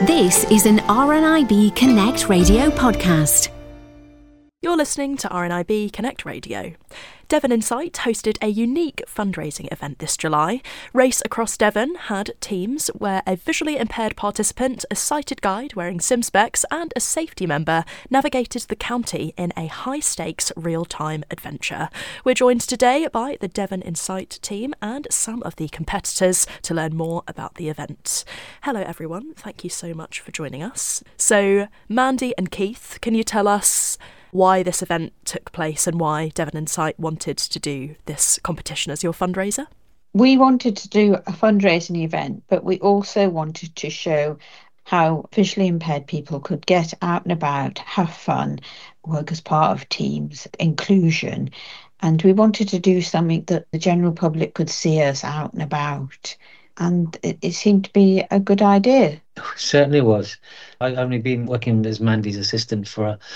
This is an RNIB Connect Radio podcast. You're listening to RNIB Connect Radio. Devon Insight hosted a unique fundraising event this July. Race Across Devon had teams where a visually impaired participant, a sighted guide wearing sim specs and a safety member navigated the county in a high-stakes real-time adventure. We're joined today by the Devon Insight team and some of the competitors to learn more about the event. Hello everyone, thank you so much for joining us. So Mandy and Keith, can you tell us why this event took place and why Devon Insight wanted to do this competition as your fundraiser? We wanted to do a fundraising event, but we also wanted to show how visually impaired people could get out and about, have fun, work as part of teams, inclusion. And we wanted to do something that the general public could see us out and about. And it seemed to be a good idea. It certainly was. I've only been working as Mandy's assistant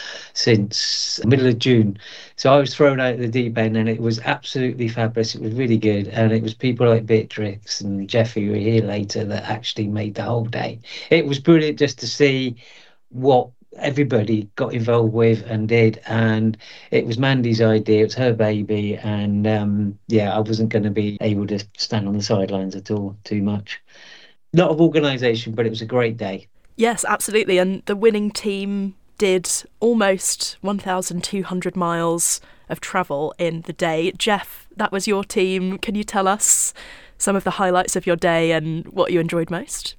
since the middle of June. So I was thrown out of the deep end and it was absolutely fabulous. It was really good. And it was people like Beatrix and Jeffy who were here later that actually made the whole day. It was brilliant just to see what everybody got involved with and did, and it was Mandy's idea. It's her baby, and I wasn't going to be able to stand on the sidelines at all too much. A lot of organisation, but it was a great day. Yes, absolutely, and the winning team did almost 1,200 miles of travel in the day. Jeff, that was your team. Can you tell us some of the highlights of your day and what you enjoyed most?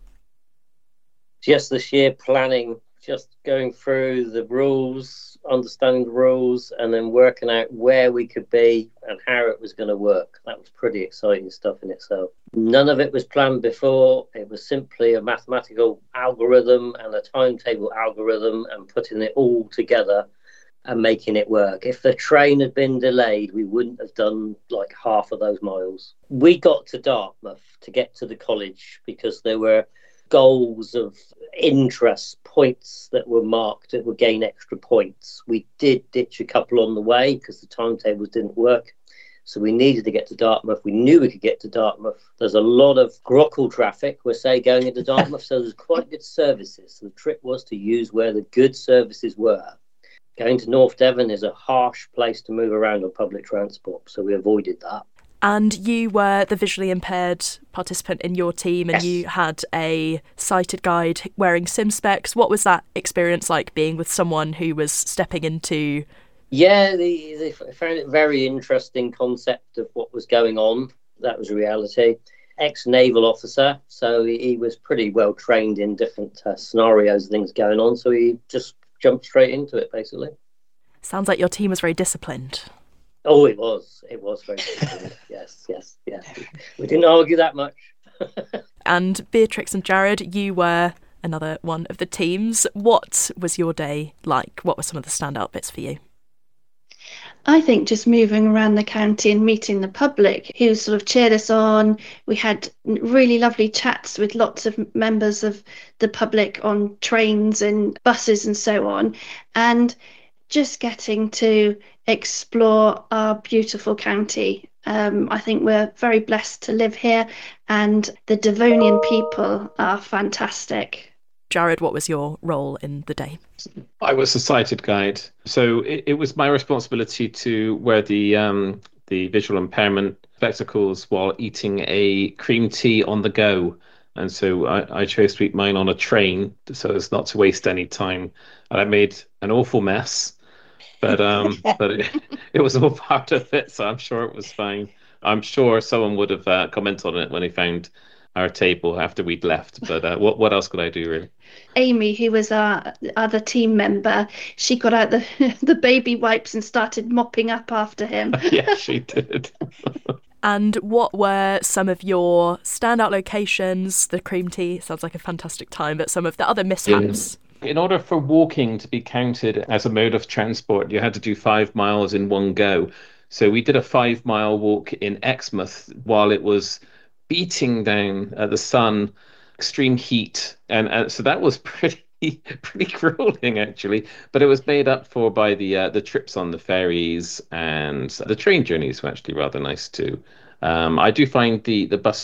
Just this year planning, just going through the rules, understanding the rules, and then working out where we could be and how it was going to work. That was pretty exciting stuff in itself. None of it was planned before. It was simply a mathematical algorithm and a timetable algorithm and putting it all together and making it work. If the train had been delayed, we wouldn't have done like half of those miles. We got to Dartmouth to get to the college because there were goals of interest, points that were marked that would gain extra points. We did ditch a couple on the way because the timetables didn't work. So we needed to get to Dartmouth. We knew we could get to Dartmouth. There's a lot of Grockle traffic, we're say, going into Dartmouth. So there's quite good services. So the trick was to use where the good services were. Going to North Devon is a harsh place to move around on public transport. So we avoided that. And you were the visually impaired participant in your team, and Yes. You had a sighted guide wearing sim specs. What was that experience like, being with someone who was stepping into... Yeah, they found it a very interesting concept of what was going on. That was a reality. Ex-naval officer, so he was pretty well trained in different scenarios and things going on, so he just jumped straight into it, basically. Sounds like your team was very disciplined. Oh, it was very good. yes. We didn't argue that much. And Beatrix and Jared, you were another one of the teams. What was your day like? What were some of the standout bits for you? I think just moving around the county and meeting the public who sort of cheered us on. We had really lovely chats with lots of members of the public on trains and buses and so on. And just getting to explore our beautiful county. I think we're very blessed to live here, and the Devonian people are fantastic. Jared, what was your role in the day? I was a sighted guide, so it was my responsibility to wear the visual impairment spectacles while eating a cream tea on the go. And so I chose to eat mine on a train so as not to waste any time. And I made an awful mess, but it was all part of it, so I'm sure it was fine. I'm sure someone would have commented on it when they found our table after we'd left, but what else could I do, really? Amy, who was our other team member, she got out the baby wipes and started mopping up after him. Yeah, she did. And what were some of your standout locations? The cream tea sounds like a fantastic time, but some of the other mishaps. In order for walking to be counted as a mode of transport, you had to do 5 miles in one go. So we did a 5-mile walk in Exmouth while it was beating down the sun, extreme heat, and so that was pretty grueling, actually. But it was made up for by the trips on the ferries, and the train journeys were actually rather nice too. I do find the bus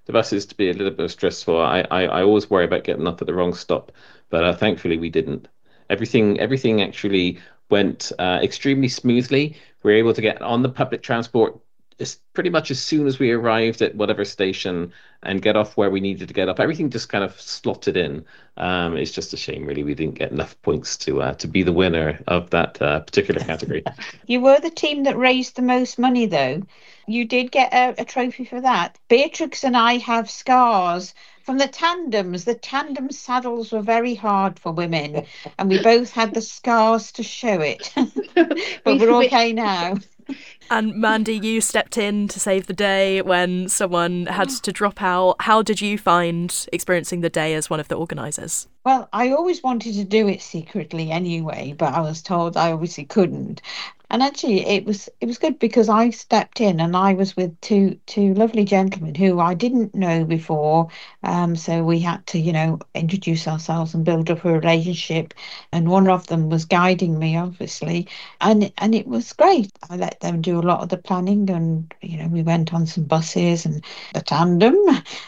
the buses to be a little bit stressful. I always worry about getting off at the wrong stop, but thankfully we didn't. Everything actually went extremely smoothly. We were able to get on the public transport pretty much as soon as we arrived at whatever station and get off where we needed to get off. Everything just kind of slotted in. It's just a shame, really, we didn't get enough points to be the winner of that particular category. You were the team that raised the most money, though. You did get a trophy for that. Beatrix and I have scars from the tandems. The tandem saddles were very hard for women, and we both had the scars to show it. But we're okay now. And Mandy, you stepped in to save the day when someone had to drop out. How did you find experiencing the day as one of the organisers? Well, I always wanted to do it secretly anyway, but I was told I obviously couldn't. And actually, it was good because I stepped in and I was with two lovely gentlemen who I didn't know before. So we had to, introduce ourselves and build up a relationship. And one of them was guiding me, obviously, and it was great. I let them do a lot of the planning, and we went on some buses and the tandem.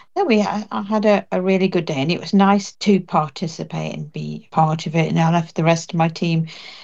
I had a really good day, and it was nice to participate and be part of it. And I left the rest of my team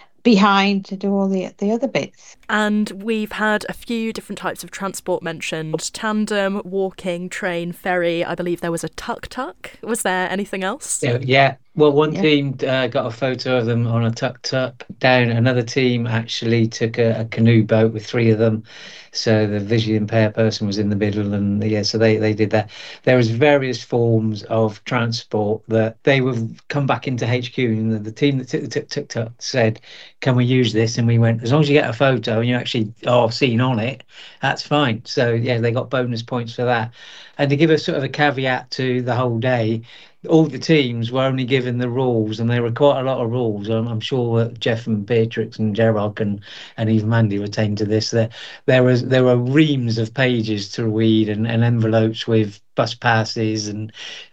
behind to do all the other bits. And we've had a few different types of transport mentioned: tandem, walking, train, ferry. I believe there was a tuk-tuk. Was there anything else? Yeah. Well, one team got a photo of them on a tuk-tuk. Down another team actually took a canoe boat with three of them. So the visually impaired person was in the middle, and so they did that. There was various forms of transport that they would come back into HQ, and the team that took the tuk-tuk said, "Can we use this?" And we went, "As long as you get a photo and you actually are seen on it, that's fine." So they got bonus points for that. And to give a sort of a caveat to the whole day, all the teams were only given the rules, and there were quite a lot of rules. I'm sure that Jeff and Beatrix and Gerard and even Mandy retained to this. There were reams of pages to read and envelopes with bus passes and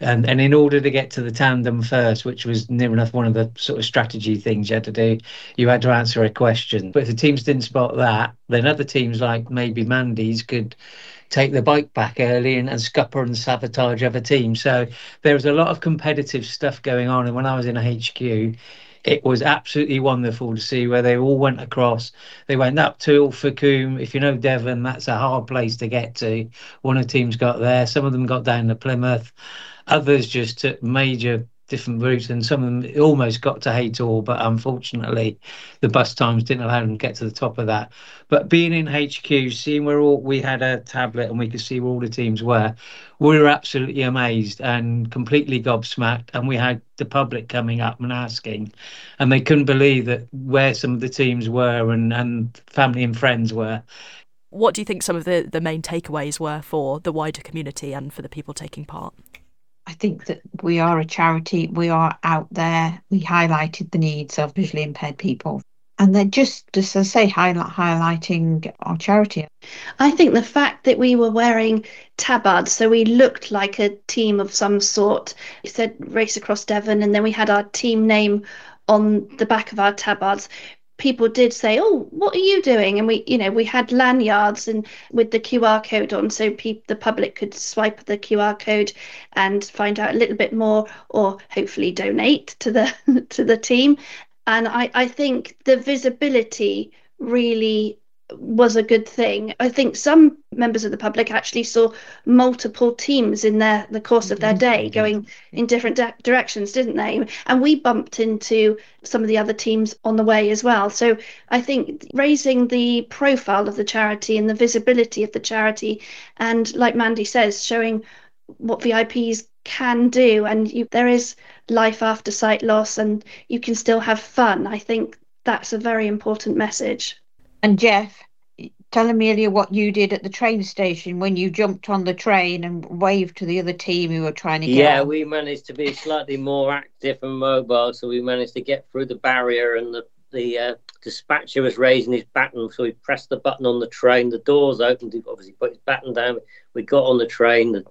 in order to get to the tandem first, which was near enough one of the sort of strategy things you had to do, you had to answer a question. But if the teams didn't spot that, then other teams like maybe Mandy's could take the bike back early and scupper and sabotage other teams. So there was a lot of competitive stuff going on. And when I was in a HQ, it was absolutely wonderful to see where they all went across. They went up to Ilfracombe. If you know Devon, that's a hard place to get to. One of the teams got there. Some of them got down to Plymouth. Others just took major different routes, and some of them almost got to Haytor, but unfortunately the bus times didn't allow them to get to the top of that. But being in HQ, seeing we had a tablet and we could see where all the teams were, we were absolutely amazed and completely gobsmacked. And we had the public coming up and asking, and they couldn't believe that where some of the teams were and family and friends were. What do you think some of the main takeaways were for the wider community and for the people taking part? I think that we are a charity. We are out there. We highlighted the needs of visually impaired people. And they're just as I say, highlighting our charity. I think the fact that we were wearing tabards, so we looked like a team of some sort. It said Race Across Devon, and then we had our team name on the back of our tabards. People did say, "Oh, what are you doing?" And we had lanyards and with the QR code on, so the public could swipe the QR code and find out a little bit more, or hopefully donate to the team. And I think the visibility really was a good thing. I think some members of the public actually saw multiple teams in the course of their day going in different directions, didn't they? And we bumped into some of the other teams on the way as well. So I think raising the profile of the charity and the visibility of the charity, and like Mandy says, showing what VIPs can do, and there is life after sight loss and you can still have fun. I think that's a very important message. And Jeff, tell Amelia what you did at the train station when you jumped on the train and waved to the other team who were trying to get on. Yeah, we managed to be slightly more active and mobile, so we managed to get through the barrier, and the dispatcher was raising his baton, so we pressed the button on the train. The doors opened, he obviously put his baton down. We got on the train.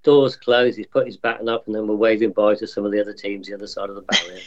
doors closed, he's put his baton up, and then we're waving bye to some of the other teams the other side of the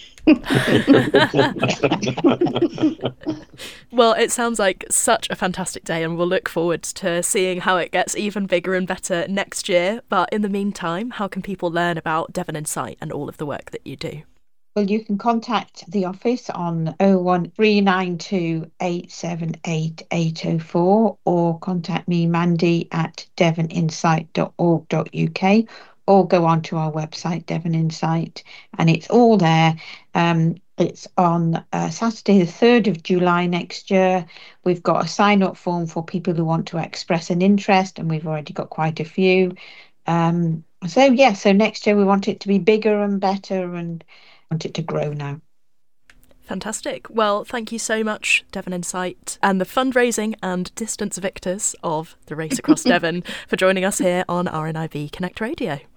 barrier. Well, it sounds like such a fantastic day, and we'll look forward to seeing how it gets even bigger and better next year. But in the meantime, how can people learn about Devon Insight and all of the work that you do? Well, you can contact the office on 01392 878 804 or contact me, Mandy, at devoninsight.org.uk, or go onto our website, Devon Insight, and it's all there. It's on Saturday, the 3rd of July next year. We've got a sign-up form for people who want to express an interest, and we've already got quite a few. So next year we want it to be bigger and better, and want it to grow now. Fantastic. Well, thank you so much, Devon Insight, and the fundraising and distance victors of the Race Across Devon for joining us here on RNIB Connect Radio.